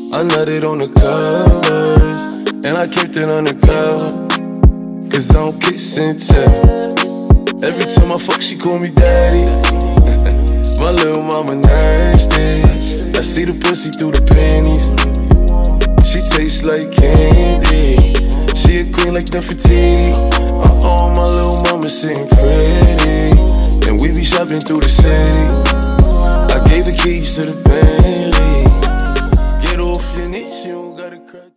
I nutted on the covers, and I kept it undercover, cause I don't kiss and tell. Every time I fuck, she call me daddy. My little mama nasty. I see the pussy through the panties. She tastes like candy. She a queen like Nefertiti. My little mama sitting pretty, and we be shopping through the city. I gave the keys to the Bentley.